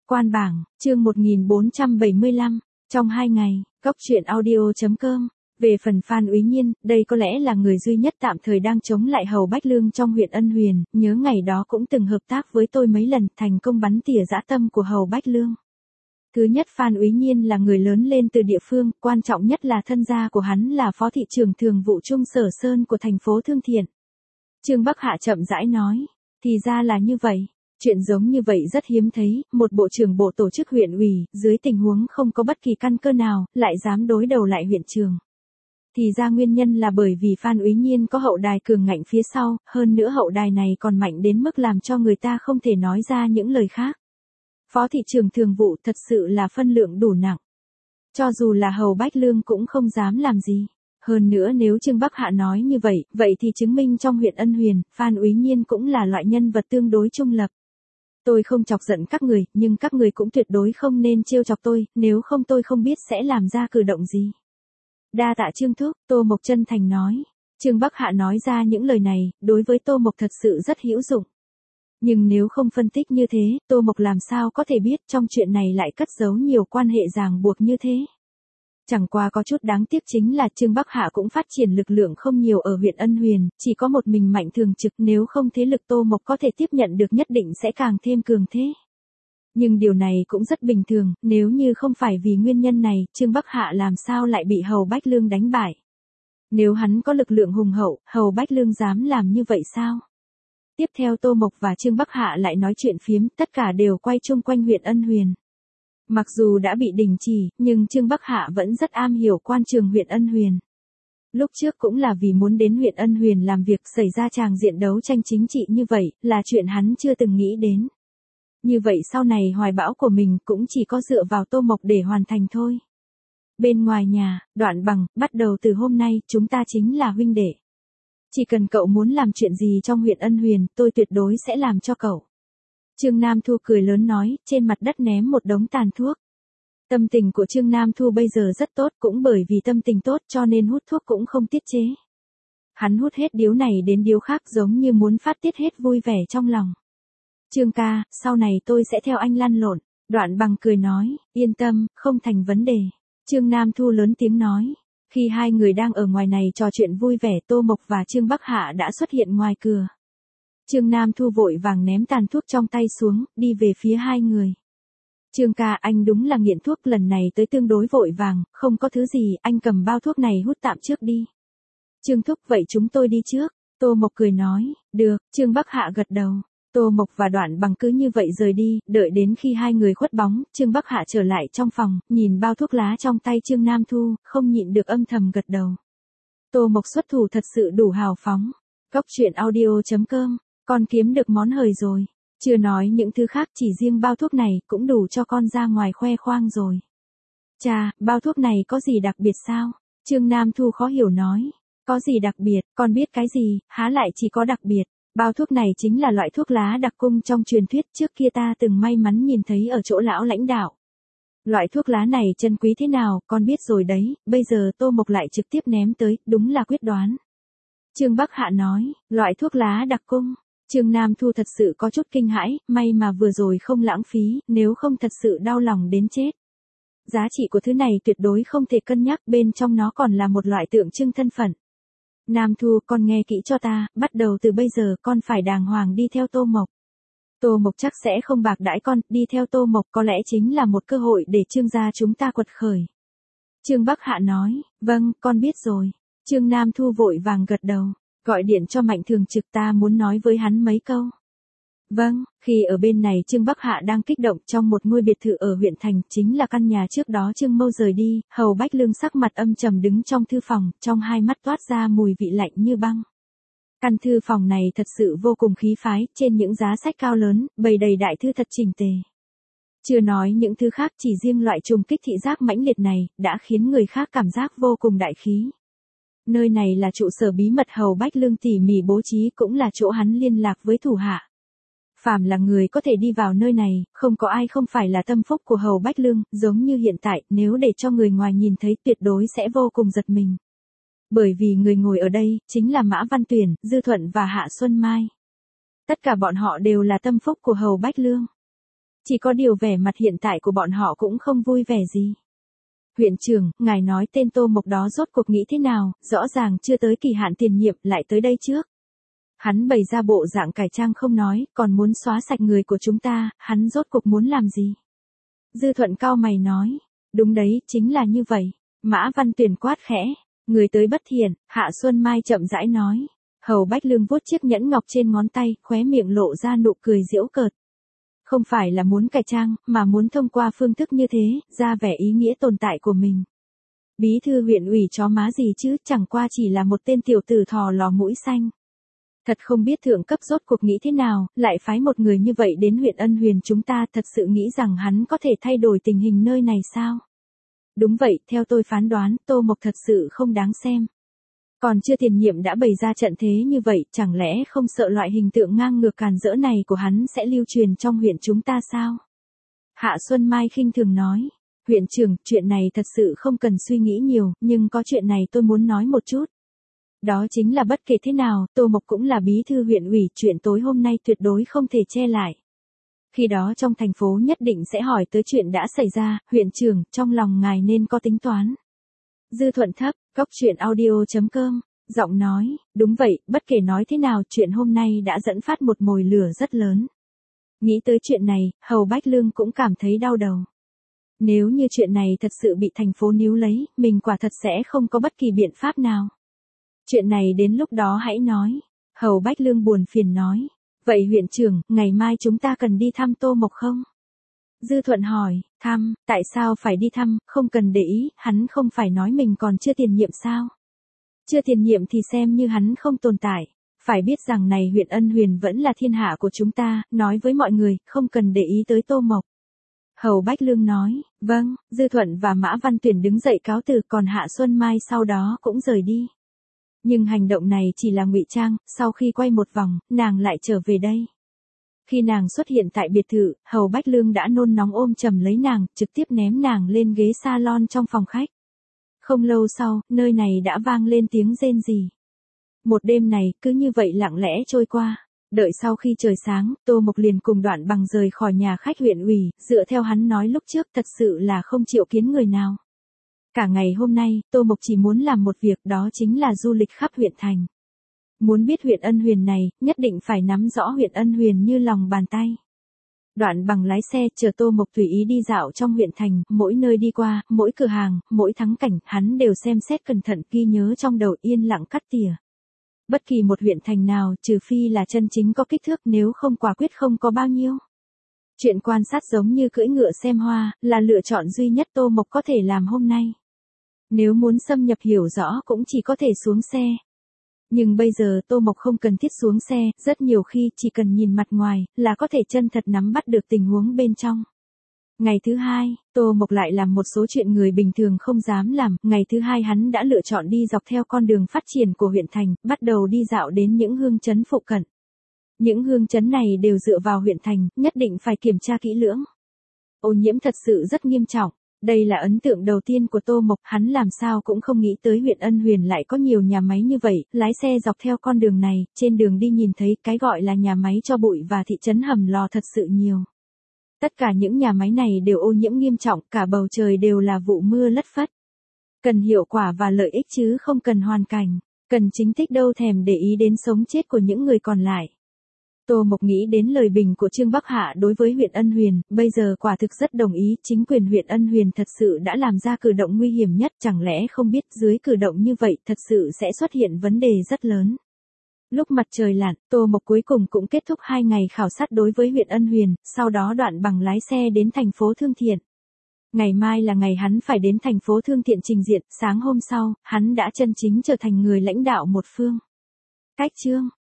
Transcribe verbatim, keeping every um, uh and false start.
Quan bảng, chương một nghìn bốn trăm bảy mươi lăm, trong hai ngày, Cóc truyện audio chấm com. Về phần Phan Úy Nhiên, đây có lẽ là người duy nhất tạm thời đang chống lại Hầu Bách Lương trong huyện Ân Huyền, nhớ ngày đó cũng từng hợp tác với tôi mấy lần, thành công bắn tỉa dã tâm của Hầu Bách Lương. Thứ nhất, Phan Úy Nhiên là người lớn lên từ địa phương, quan trọng nhất là thân gia của hắn là phó thị trưởng thường vụ Trung Sở Sơn của thành phố Thương Thiện. Trương Bắc Hạ chậm rãi nói, thì ra là như vậy. Chuyện giống như vậy rất hiếm thấy, một bộ trưởng bộ tổ chức huyện ủy, dưới tình huống không có bất kỳ căn cơ nào, lại dám đối đầu lại huyện trường. Thì ra nguyên nhân là bởi vì Phan Úy Nhiên có hậu đài cường ngạnh phía sau, hơn nữa hậu đài này còn mạnh đến mức làm cho người ta không thể nói ra những lời khác. Phó thị trưởng thường vụ thật sự là phân lượng đủ nặng. Cho dù là Hầu Bách Lương cũng không dám làm gì. Hơn nữa nếu Trương Bắc Hạ nói như vậy, vậy thì chứng minh trong huyện Ân Huyền, Phan Úy Nhiên cũng là loại nhân vật tương đối trung lập. Tôi không chọc giận các người, nhưng các người cũng tuyệt đối không nên trêu chọc tôi, nếu không tôi không biết sẽ làm ra cử động gì. Đa tạ Trương Thúc, Tô Mộc chân thành nói. Trương Bắc Hạ nói ra những lời này, đối với Tô Mộc thật sự rất hữu dụng. Nhưng nếu không phân tích như thế, Tô Mộc làm sao có thể biết trong chuyện này lại cất giấu nhiều quan hệ ràng buộc như thế. Chẳng qua có chút đáng tiếc chính là Trương Bắc Hạ cũng phát triển lực lượng không nhiều ở huyện Ân Huyền, chỉ có một mình Mạnh thường trực, nếu không thế lực Tô Mộc có thể tiếp nhận được nhất định sẽ càng thêm cường thế. Nhưng điều này cũng rất bình thường, nếu như không phải vì nguyên nhân này, Trương Bắc Hạ làm sao lại bị Hầu Bách Lương đánh bại. Nếu hắn có lực lượng hùng hậu, Hầu Bách Lương dám làm như vậy sao? Tiếp theo Tô Mộc và Trương Bắc Hạ lại nói chuyện phiếm, tất cả đều quay chung quanh huyện Ân Huyền. Mặc dù đã bị đình chỉ, nhưng Trương Bắc Hạ vẫn rất am hiểu quan trường huyện Ân Huyền. Lúc trước cũng là vì muốn đến huyện Ân Huyền làm việc, xảy ra tràng diện đấu tranh chính trị như vậy, là chuyện hắn chưa từng nghĩ đến. Như vậy sau này hoài bão của mình cũng chỉ có dựa vào Tô Mộc để hoàn thành thôi. Bên ngoài nhà, Đoạn Bằng, bắt đầu từ hôm nay, chúng ta chính là huynh đệ. Chỉ cần cậu muốn làm chuyện gì trong huyện Ân Huyền, tôi tuyệt đối sẽ làm cho cậu. Trương Nam Thu cười lớn nói, trên mặt đất ném một đống tàn thuốc. Tâm tình của Trương Nam Thu bây giờ rất tốt, cũng bởi vì tâm tình tốt cho nên hút thuốc cũng không tiết chế. Hắn hút hết điếu này đến điếu khác giống như muốn phát tiết hết vui vẻ trong lòng. Trương ca, sau này tôi sẽ theo anh lăn lộn. Đoạn Bằng cười nói, yên tâm, không thành vấn đề. Trương Nam Thu lớn tiếng nói. Khi hai người đang ở ngoài này trò chuyện vui vẻ, Tô Mộc và Trương Bắc Hạ đã xuất hiện ngoài cửa. Trương Nam Thu vội vàng ném tàn thuốc trong tay xuống, đi về phía hai người. Trương ca, anh đúng là nghiện thuốc, lần này tới tương đối vội vàng, không có thứ gì, anh cầm bao thuốc này hút tạm trước đi. Trương Thúc, vậy chúng tôi đi trước. Tô Mộc cười nói, được. Trương Bắc Hạ gật đầu. Tô Mộc và Đoạn Bằng cứ như vậy rời đi, đợi đến khi hai người khuất bóng, Trương Bắc Hạ trở lại trong phòng, nhìn bao thuốc lá trong tay Trương Nam Thu, không nhịn được âm thầm gật đầu. Tô Mộc xuất thủ thật sự đủ hào phóng. Cóc truyện audio chấm com, con kiếm được món hời rồi. Chưa nói những thứ khác, chỉ riêng bao thuốc này cũng đủ cho con ra ngoài khoe khoang rồi. Chà, bao thuốc này có gì đặc biệt sao? Trương Nam Thu khó hiểu nói. Có gì đặc biệt, con biết cái gì, há lại chỉ có đặc biệt. Bao thuốc này chính là loại thuốc lá đặc cung trong truyền thuyết, trước kia ta từng may mắn nhìn thấy ở chỗ lão lãnh đạo. Loại thuốc lá này chân quý thế nào, con biết rồi đấy, bây giờ Tô Mộc lại trực tiếp ném tới, đúng là quyết đoán. Trương Bắc Hạ nói, loại thuốc lá đặc cung. Trương Nam Thu thật sự có chút kinh hãi, may mà vừa rồi không lãng phí, nếu không thật sự đau lòng đến chết. Giá trị của thứ này tuyệt đối không thể cân nhắc, bên trong nó còn là một loại tượng trưng thân phận. Nam Thu, con nghe kỹ cho ta, bắt đầu từ bây giờ con phải đàng hoàng đi theo Tô Mộc. Tô Mộc chắc sẽ không bạc đãi con, đi theo Tô Mộc có lẽ chính là một cơ hội để Trương gia chúng ta quật khởi. Trương Bắc Hạ nói, vâng, con biết rồi. Trương Nam Thu vội vàng gật đầu, gọi điện cho Mạnh thường trực, ta muốn nói với hắn mấy câu. Vâng, khi ở bên này Trương Bắc Hạ đang kích động trong một ngôi biệt thự ở huyện thành, chính là căn nhà trước đó Trương Mâu rời đi, Hầu Bách Lương sắc mặt âm trầm đứng trong thư phòng, trong hai mắt toát ra mùi vị lạnh như băng. Căn thư phòng này thật sự vô cùng khí phái, trên những giá sách cao lớn, bày đầy đại thư thật chỉnh tề. Chưa nói những thứ khác, chỉ riêng loại trùng kích thị giác mãnh liệt này, đã khiến người khác cảm giác vô cùng đại khí. Nơi này là trụ sở bí mật Hầu Bách Lương tỉ mỉ bố trí, cũng là chỗ hắn liên lạc với thủ hạ. Phàm là người có thể đi vào nơi này, không có ai không phải là tâm phúc của Hầu Bách Lương, giống như hiện tại, nếu để cho người ngoài nhìn thấy tuyệt đối sẽ vô cùng giật mình. Bởi vì người ngồi ở đây, chính là Mã Văn Tuyển, Dư Thuận và Hạ Xuân Mai. Tất cả bọn họ đều là tâm phúc của Hầu Bách Lương. Chỉ có điều vẻ mặt hiện tại của bọn họ cũng không vui vẻ gì. Huyện trưởng, ngài nói tên Tô Mộc đó rốt cuộc nghĩ thế nào, rõ ràng chưa tới kỳ hạn tiền nhiệm lại tới đây trước. Hắn bày ra bộ dạng cải trang không nói, còn muốn xóa sạch người của chúng ta, hắn rốt cuộc muốn làm gì? Dư Thuận cau mày nói, đúng đấy, chính là như vậy. Mã Văn Tuyền quát khẽ, người tới bất thiện, Hạ Xuân Mai chậm rãi nói. Hầu Bách Lương vuốt chiếc nhẫn ngọc trên ngón tay, khóe miệng lộ ra nụ cười giễu cợt. Không phải là muốn cải trang, mà muốn thông qua phương thức như thế, ra vẻ ý nghĩa tồn tại của mình. Bí thư huyện ủy chó má gì chứ, chẳng qua chỉ là một tên tiểu tử thò lò mũi xanh. Thật không biết thượng cấp rốt cuộc nghĩ thế nào, lại phái một người như vậy đến huyện Ân Huyền chúng ta, thật sự nghĩ rằng hắn có thể thay đổi tình hình nơi này sao? Đúng vậy, theo tôi phán đoán, Tô Mộc thật sự không đáng xem. Còn chưa tiền nhiệm đã bày ra trận thế như vậy, chẳng lẽ không sợ loại hình tượng ngang ngược càn rỡ này của hắn sẽ lưu truyền trong huyện chúng ta sao? Hạ Xuân Mai khinh thường nói, huyện trưởng, chuyện này thật sự không cần suy nghĩ nhiều, nhưng có chuyện này tôi muốn nói một chút. Đó chính là bất kể thế nào, Tô Mộc cũng là bí thư huyện ủy, chuyện tối hôm nay tuyệt đối không thể che lại. Khi đó trong thành phố nhất định sẽ hỏi tới chuyện đã xảy ra, huyện trưởng, trong lòng ngài nên có tính toán. Dư Thuận thấp, góc truyện audio chấm com, giọng nói, đúng vậy, bất kể nói thế nào, chuyện hôm nay đã dẫn phát một mồi lửa rất lớn. Nghĩ tới chuyện này, Hầu Bách Lương cũng cảm thấy đau đầu. Nếu như chuyện này thật sự bị thành phố níu lấy, mình quả thật sẽ không có bất kỳ biện pháp nào. Chuyện này đến lúc đó hãy nói. Hầu Bách Lương buồn phiền nói. Vậy huyện trưởng, ngày mai chúng ta cần đi thăm Tô Mộc không? Dư Thuận hỏi, thăm, tại sao phải đi thăm, không cần để ý, hắn không phải nói mình còn chưa tiền nhiệm sao? Chưa tiền nhiệm thì xem như hắn không tồn tại. Phải biết rằng này huyện Ân Huyền vẫn là thiên hạ của chúng ta, nói với mọi người, không cần để ý tới Tô Mộc. Hầu Bách Lương nói, vâng, Dư Thuận và Mã Văn Tuyển đứng dậy cáo từ, còn Hạ Xuân Mai sau đó cũng rời đi. Nhưng hành động này chỉ là ngụy trang, sau khi quay một vòng, nàng lại trở về đây. Khi nàng xuất hiện tại biệt thự, Hầu Bách Lương đã nôn nóng ôm chầm lấy nàng, trực tiếp ném nàng lên ghế salon trong phòng khách. Không lâu sau, nơi này đã vang lên tiếng rên rỉ. Một đêm này, cứ như vậy lặng lẽ trôi qua. Đợi sau khi trời sáng, Tô Mộc liền cùng Đoạn Bằng rời khỏi nhà khách huyện ủy, dựa theo hắn nói lúc trước thật sự là không chịu kiến người nào. Cả ngày hôm nay, Tô Mộc chỉ muốn làm một việc, đó chính là du lịch khắp huyện thành. Muốn biết huyện Ân Huyền này, nhất định phải nắm rõ huyện Ân Huyền như lòng bàn tay. Đoạn Bằng lái xe chờ Tô Mộc tùy ý đi dạo trong huyện thành, mỗi nơi đi qua, mỗi cửa hàng, mỗi thắng cảnh, hắn đều xem xét cẩn thận, ghi nhớ trong đầu, yên lặng cắt tỉa. Bất kỳ một huyện thành nào, trừ phi là chân chính có kích thước, nếu không quả quyết không có bao nhiêu. Chuyện quan sát giống như cưỡi ngựa xem hoa, là lựa chọn duy nhất Tô Mộc có thể làm hôm nay. Nếu muốn xâm nhập hiểu rõ cũng chỉ có thể xuống xe. Nhưng bây giờ Tô Mộc không cần thiết xuống xe, rất nhiều khi chỉ cần nhìn mặt ngoài, là có thể chân thật nắm bắt được tình huống bên trong. Ngày thứ hai, Tô Mộc lại làm một số chuyện người bình thường không dám làm, ngày thứ hai hắn đã lựa chọn đi dọc theo con đường phát triển của huyện thành, bắt đầu đi dạo đến những hương trấn phụ cận. Những hương trấn này đều dựa vào huyện thành, nhất định phải kiểm tra kỹ lưỡng. Ô nhiễm thật sự rất nghiêm trọng. Đây là ấn tượng đầu tiên của Tô Mộc, hắn làm sao cũng không nghĩ tới huyện Ân Huyền lại có nhiều nhà máy như vậy, lái xe dọc theo con đường này, trên đường đi nhìn thấy cái gọi là nhà máy cho bụi và thị trấn hầm lò thật sự nhiều. Tất cả những nhà máy này đều ô nhiễm nghiêm trọng, cả bầu trời đều là vụ mưa lất phất. Cần hiệu quả và lợi ích chứ không cần hoàn cảnh, cần chính tích đâu thèm để ý đến sống chết của những người còn lại. Tô Mộc nghĩ đến lời bình của Trương Bắc Hạ đối với huyện Ân Huyền, bây giờ quả thực rất đồng ý, chính quyền huyện Ân Huyền thật sự đã làm ra cử động nguy hiểm nhất, chẳng lẽ không biết dưới cử động như vậy thật sự sẽ xuất hiện vấn đề rất lớn. Lúc mặt trời lặn, Tô Mộc cuối cùng cũng kết thúc hai ngày khảo sát đối với huyện Ân Huyền, sau đó Đoạn Bằng lái xe đến thành phố Thương Thiện. Ngày mai là ngày hắn phải đến thành phố Thương Thiện trình diện, sáng hôm sau, hắn đã chân chính trở thành người lãnh đạo một phương. Cách chương